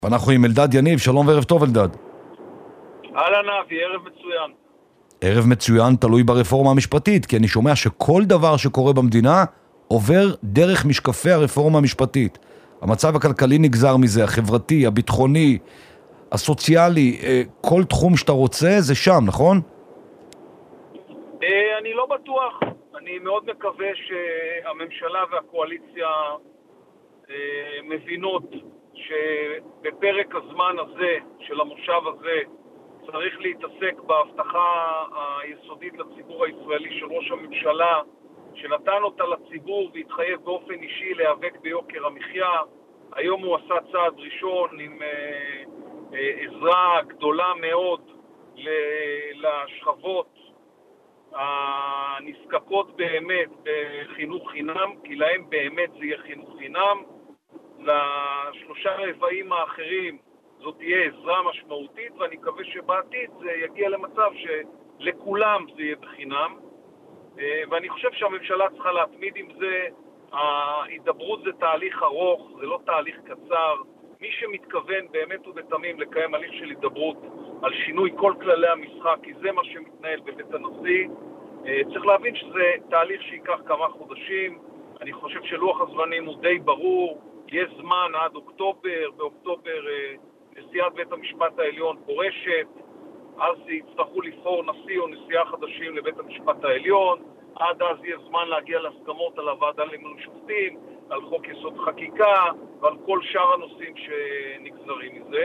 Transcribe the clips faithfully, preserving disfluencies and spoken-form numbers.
אנחנו עם אלדד יניב, שלום וערב טוב אלדד. אהלן אבי, ערב מצוין. ערב מצוין תלוי ברפורמה המשפטית, כי אני שומע שכל דבר שקורה במדינה עובר דרך משקפי הרפורמה המשפטית. המצב הכלכלי נגזר מזה, החברתי, הביטחוני, הסוציאלי, כל תחום שאתה רוצה זה שם, נכון? אני לא בטוח, אני מאוד מקווה שהממשלה והקואליציה מבינות שבפרק הזמן הזה, של המושב הזה, צריך להתעסק בהבטחה היסודית לציבור הישראלי של ראש הממשלה, שנתן אותה לציבור והתחייב באופן אישי להיאבק ביוקר המחיה. היום הוא עשה צעד ראשון עם אה, אה, עזרה גדולה מאוד לשכבות הנזקקות באמת בחינוך חינם, כי להם באמת זה יהיה חינוך חינם. לשלושה רבעים האחרים זאת תהיה עזרה משמעותית, ואני מקווה שבעתיד זה יגיע למצב שלכולם זה יהיה בחינם. ואני חושב שהממשלה צריכה להתמיד עם זה. ההידברות זה תהליך ארוך, זה לא תהליך קצר. מי שמתכוון באמת ובתמים לקיים הליך של הידברות על שינוי כל כללי המשחק, כי זה מה שמתנהל בבית הנשיא, צריך להבין שזה תהליך שיקח כמה חודשים. אני חושב שלוח הזמנים הוא די ברור, יש זמן עד אוקטובר, באוקטובר נשיאת בית המשפט העליון פורשת, אז יצטרכו לבחור נשיא או נשיאה חדשים לבית המשפט העליון, עד אז יהיה זמן להגיע להסכמות על הוועדה למינוי שופטים, על חוק יסוד חקיקה ועל כל שאר הנושאים שנגזרים מזה,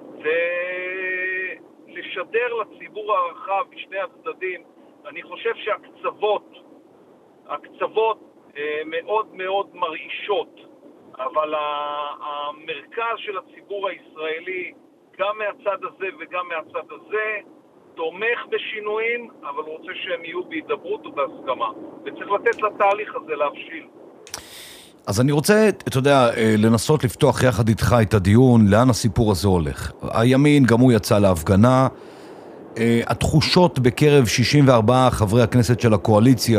ולשדר לציבור הרחב בשני הצדדים. אני חושב שהקצוות, הקצוות מאוד מאוד מרעישות, אבל המרכז של הציבור הישראלי, גם מהצד הזה וגם מהצד הזה, תומך בשינויים, אבל רוצה שהם יהיו בהידברות ובהסכמה. וצריך לתת לתהליך הזה להבשיל. אז אני רוצה, אתה יודע, לנסות לפתוח יחד איתך את הדיון, לאן הסיפור הזה הולך. הימין גם הוא יצא להפגנה, התחושות בקרב שישים וארבעה חברי הכנסת של הקואליציה,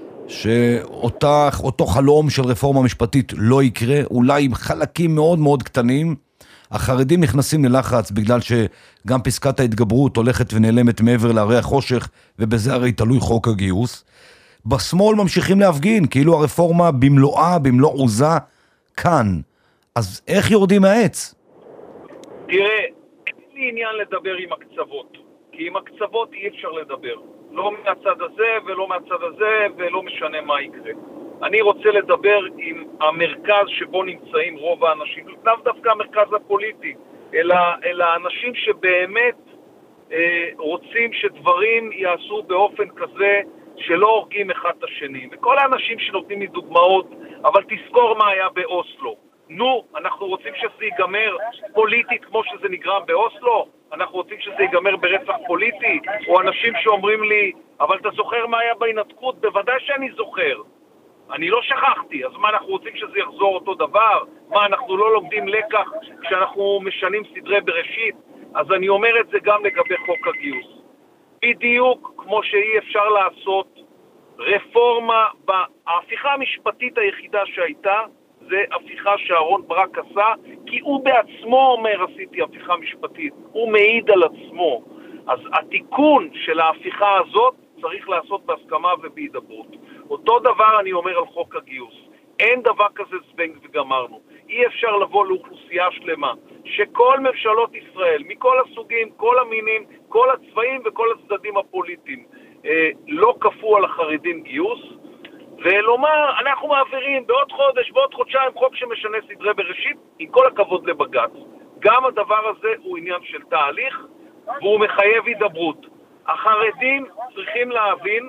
שאותו חלום של רפורמה משפטית לא יקרה, אולי עם חלקים מאוד מאוד קטנים. החרדים נכנסים ללחץ בגלל שגם פסקת ההתגברות הולכת ונעלמת מעבר להרי החושך, ובזה הרי תלוי חוק הגיוס. בשמאל ממשיכים להפגין, כאילו הרפורמה במלואה, במלוא עוזה, כאן. אז איך יורדים מהעץ? תראה, אין לי עניין לדבר עם הקצוות, כי עם הקצוות אי אפשר לדבר. לא מהצד הזה ולא מהצד הזה, ולא משנה מה יקרה. אני רוצה לדבר עם המרכז שבו נמצאים רוב האנשים, לא דווקא המרכז הפוליטי, אלא, אלא אנשים שבאמת אה, רוצים שדברים יעשו באופן כזה שלא הורגים אחד את השני. וכל האנשים שנותנים לי דוגמאות, אבל תזכור מה היה באוסלו. נו, אנחנו רוצים שזה ייגמר פוליטית כמו שזה נגרם באוסלו? אנחנו רוצים שזה ייגמר ברצח פוליטי? או אנשים שאומרים לי, אבל אתה זוכר מה היה בהתנתקות? בוודאי שאני זוכר. אני לא שכחתי. אז מה, אנחנו רוצים שזה יחזור אותו דבר? מה, אנחנו לא לומדים לקח כשאנחנו משנים סדרי בראשית? אז אני אומר את זה גם לגבי חוק הגיוס. בדיוק כמו שאי אפשר לעשות רפורמה, ההפיכה המשפטית היחידה שהייתה, זה הפיכה שאהרון ברק עשה, כי הוא בעצמו אומר, עשיתי הפיכה משפטית. הוא מעיד על עצמו. אז התיקון של ההפיכה הזאת צריך לעשות בהסכמה ובהידברות. אותו דבר אני אומר על חוק הגיוס. אין דבר כזה זבנג וגמרנו. אי אפשר לבוא לאוכלוסייה שלמה, שכל ממשלות ישראל, מכל הסוגים, כל המינים, כל הצבעים וכל הצדדים הפוליטיים, אה, לא כפו על החרדים גיוס, ולומר, אנחנו מעבירים בעוד חודש, בעוד חודשיים, חוק שמשנה סדרי בראשית, עם כל הכבוד לבג"ץ. גם הדבר הזה הוא עניין של תהליך, והוא מחייב הידברות. החרדים צריכים להבין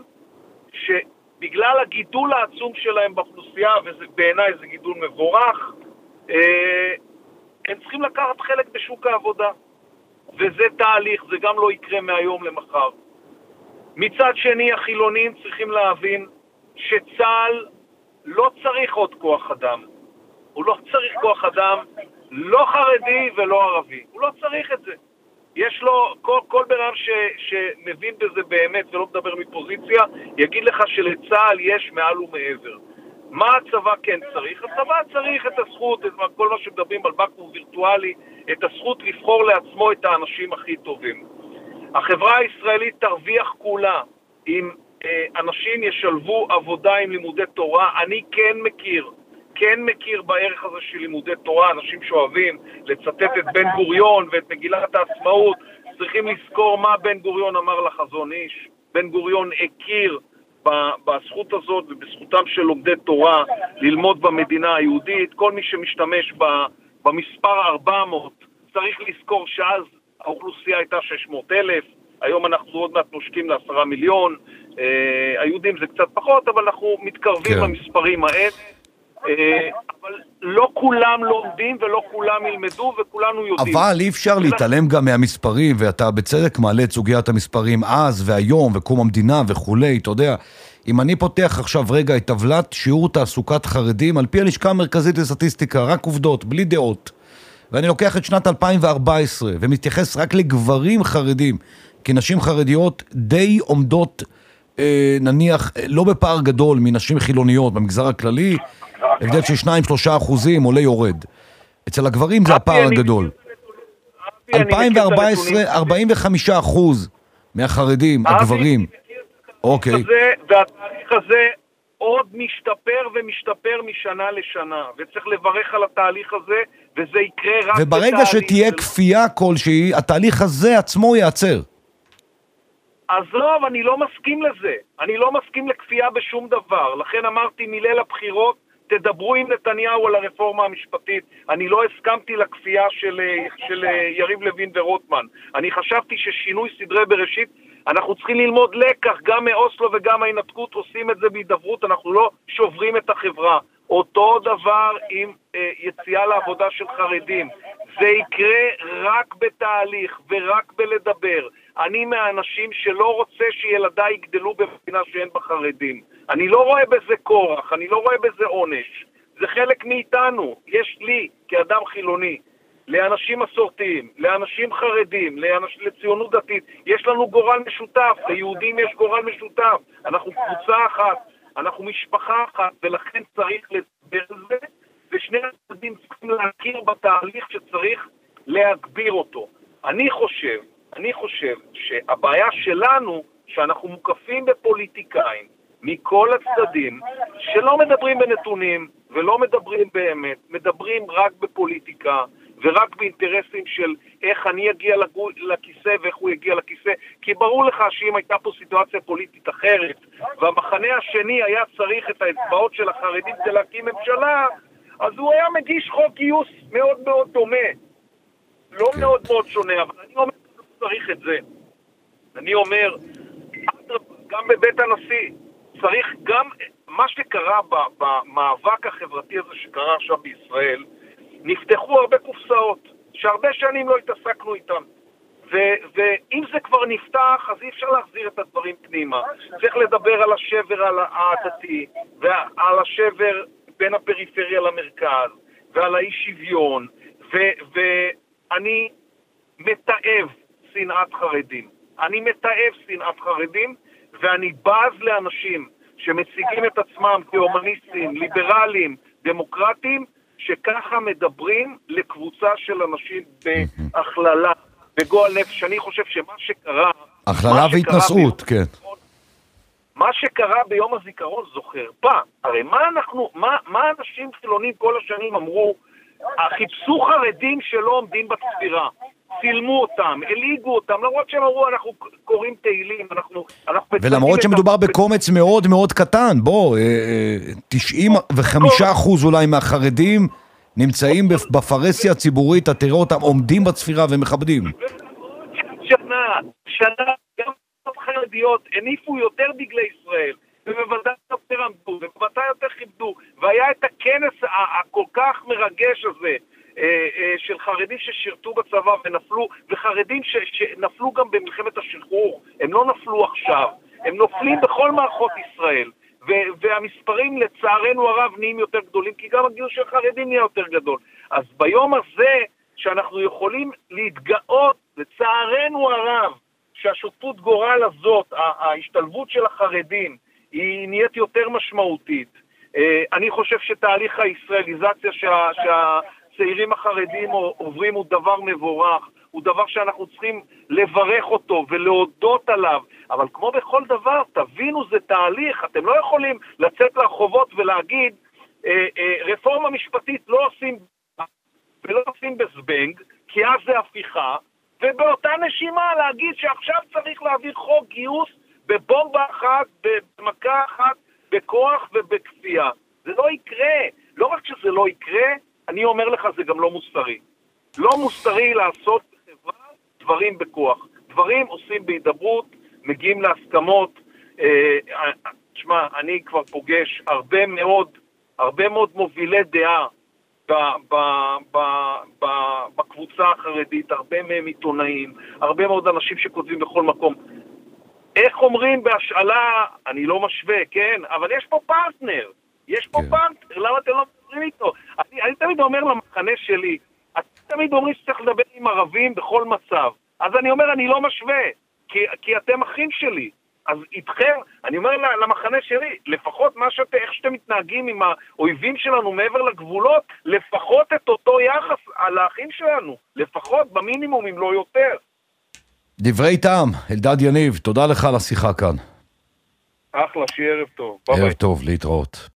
שבגלל הגידול העצום שלהם באוכלוסייה, ובעיניי זה גידול מבורך, הם צריכים לקחת חלק בשוק העבודה. וזה תהליך, זה גם לא יקרה מהיום למחר. מצד שני, החילונים צריכים להבין שצה"ל לא צריך עוד כוח אדם. הוא לא צריך כוח אדם, לא חרדי ולא ערבי. הוא לא צריך את זה. יש לו, כל, כל בן אדם ש, שמבין בזה באמת ולא מדבר מפוזיציה, יגיד לך שלצה"ל יש מעל ומעבר. מה הצבא כן צריך? הצבא צריך את הזכות, את כל מה שמדברים על בקו"ם וירטואלי, את הזכות לבחור לעצמו את האנשים הכי טובים. החברה הישראלית תרוויח כולה אם אה, אנשים ישלבו עבודה עם לימודי תורה. אני כן מכיר, כן מכיר בערך הזה של לימודי תורה, אנשים שאוהבים לצטט את בן גוריון ואת מגילת העצמאות, צריכים לזכור מה בן גוריון אמר לחזון איש. בן גוריון הכיר בזכות הזאת ובזכותם של לומדי תורה ללמוד במדינה היהודית. כל מי שמשתמש במספר ארבע מאות צריך לזכור שאז האוכלוסייה הייתה שש מאות אלף, היום אנחנו עוד מעט נושקים לעשרה מיליון, אה, היהודים זה קצת פחות, אבל אנחנו מתקרבים כן. למספרים האלה, אה, אבל לא כולם לומדים ולא כולם ילמדו וכולנו יודעים. אבל אי אפשר להתעלם גם מהמספרים, ואתה בצדק מעלה את סוגיית המספרים אז והיום וקום המדינה וכולי, אתה יודע, אם אני פותח עכשיו רגע את טבלת שיעור תעסוקת חרדים, על פי הלשכה המרכזית לסטטיסטיקה, רק עובדות, בלי דעות, ואני לוקח את שנת אלפיים וארבע עשרה ומתייחס רק לגברים חרדים, כי נשים חרדיות די עומדות, אה, נניח, לא בפער גדול מנשים חילוניות במגזר הכללי, הבדל של שניים שלושה אחוזים עולה יורד. אצל הגברים זה הפער הגדול. אלפיים וארבע עשרה, ארבעים וחמישה אחוז מהחרדים, הגברים. אוקיי. והתהליך הזה עוד משתפר ומשתפר משנה לשנה, וצריך לברך על התהליך הזה, וזה יקרה רק בתהליך. וברגע שתהיה כפייה כלשהי, התהליך הזה עצמו ייעצר. עזוב, אני לא מסכים לזה. אני לא מסכים לכפייה בשום דבר. לכן אמרתי מליל הבחירות, תדברו עם נתניהו על הרפורמה המשפטית. אני לא הסכמתי לכפייה של, של יריב לוין ורוטמן. אני חשבתי ששינוי סדרי בראשית, אנחנו צריכים ללמוד לקח, גם מאוסלו וגם ההינתקות עושים את זה בהידברות, אנחנו לא שוברים את החברה. אותו דבר עם אה, יציאה לעבודה של חרדים. זה יקרה רק בתהליך ורק בלדבר. אני מהאנשים שלא רוצה שילדיי יגדלו במדינה שאין בה חרדים. אני לא רואה בזה כורח, אני לא רואה בזה עונש. זה חלק מאיתנו. יש לי, כאדם חילוני, לאנשים מסורתיים, לאנשים חרדים, לאנש... לציונות דתית, יש לנו גורל משותף, ליהודים יש גורל משותף. אנחנו קבוצה אחת, אנחנו משפחה אחת, ולכן צריך לדבר על זה, ושני הצדדים צריכים להכיר בתהליך שצריך להגביר אותו. אני חושב, אני חושב שהבעיה שלנו, שאנחנו מוקפים בפוליטיקאים, מכל הצדדים, שלא מדברים בנתונים ולא מדברים באמת, מדברים רק בפוליטיקה ורק באינטרסים של איך אני אגיע לכיסא ואיך הוא יגיע לכיסא, כי ברור לך שאם הייתה פה סיטואציה פוליטית אחרת והמחנה השני היה צריך את האצבעות של החרדים כדי להקים ממשלה, אז הוא היה מגיש חוק גיוס מאוד מאוד דומה, לא כן. מאוד מאוד שונה, אבל אני אומר צריך את זה. אני אומר, גם בבית הנשיא, צריך גם מה שקרה במאבק החברתי הזה שקרה עכשיו בישראל, נפתחו הרבה קופסאות, שהרבה שנים לא התעסקנו איתם. ו- ואם זה כבר נפתח, אז אי אפשר להחזיר את הדברים פנימה. צריך לדבר על השבר העדתי, ועל השבר בין הפריפריה למרכז, ועל האי שוויון, ו- ואני מתאב שנאת חרדים. אני מתאב שנאת חרדים, ואני בז לאנשים שמציגים את עצמם כאומניסטים, ליברליים, דמוקרטיים, שככה מדברים לקבוצה של אנשים בהכללה, בגועל נפש. אני חושב שמה שקרה... הכללה והתנסות, כן. מה שקרה ביום הזיכרון זו חרפה. הרי מה אנחנו, מה, מה אנשים חילונים כל השנים אמרו? חיפשו חרדים שלא עומדים בספירה. צילמו אותם, הליגו אותם, למרות שהם אמרו, אנחנו קוראים תהילים, אנחנו... אנחנו ולמרות שמדובר בקומץ מאוד מאוד קטן, בוא, תשעים וחמישה אחוז אולי מהחרדים נמצאים בפרסיה הציבורית, אתה תראה אותם עומדים בספירה ומכבדים. שנה, שנה, גם חרדיות הניפו יותר דגלי ישראל, ובוודאי יותר עמדו, ובוודאי יותר כיבדו, והיה את הכנס הכל כך מרגש הזה, של חרדים ששירתו בצבא ונפלו, וחרדים ש, שנפלו גם במלחמת השחרור. הם לא נפלו עכשיו, הם נופלים בכל מערכות ישראל, ו, והמספרים לצערנו הרב נהיים יותר גדולים, כי גם הגיוס של חרדים נהיה יותר גדול. אז ביום הזה שאנחנו יכולים להתגאות, לצערנו הרב, שהשותפות גורל הזאת, ההשתלבות של החרדים, היא נהיית יותר משמעותית. אני חושב שתהליך הישראליזציה שה, שהצעירים החרדים עוברים הוא דבר מבורך, הוא דבר שאנחנו צריכים לברך אותו ולהודות עליו, אבל כמו בכל דבר, תבינו, זה תהליך, אתם לא יכולים לצאת לרחובות ולהגיד, רפורמה משפטית לא עושים ולא עושים בזבנג, כי אז זה הפיכה, ובאותה נשימה להגיד שעכשיו צריך להעביר חוק גיוס בבומבה אחת, במכה אחת, בכוח ובכפייה. זה לא יקרה. לא רק שזה לא יקרה, אני אומר לך, זה גם לא מוסרי. לא מוסרי לעשות בחברה דברים בכוח. דברים עושים בהידברות, מגיעים להסכמות. תשמע, אני כבר פוגש הרבה מאוד, הרבה מאוד מובילי דעה ב, ב, ב, ב, בקבוצה החרדית, הרבה מהם עיתונאים, הרבה מאוד אנשים שכותבים בכל מקום. איך אומרים בהשאלה, אני לא משווה, כן? אבל יש פה פרטנר. יש פה כן. פרטנר, למה אתם לא מדברים איתו? אני, אני תמיד אומר למחנה שלי, אתם תמיד אומרים שצריך לדבר עם ערבים בכל מצב. אז אני אומר, אני לא משווה, כי, כי אתם אחים שלי. אז איתכם, אני אומר למחנה שלי, לפחות מה שאתם, איך שאתם מתנהגים עם האויבים שלנו מעבר לגבולות, לפחות את אותו יחס על האחים שלנו. לפחות במינימום, אם לא יותר. דברי טעם, אלדד יניב, תודה לך על השיחה כאן. אחלה, שיהיה ערב טוב. ערב טוב, להתראות.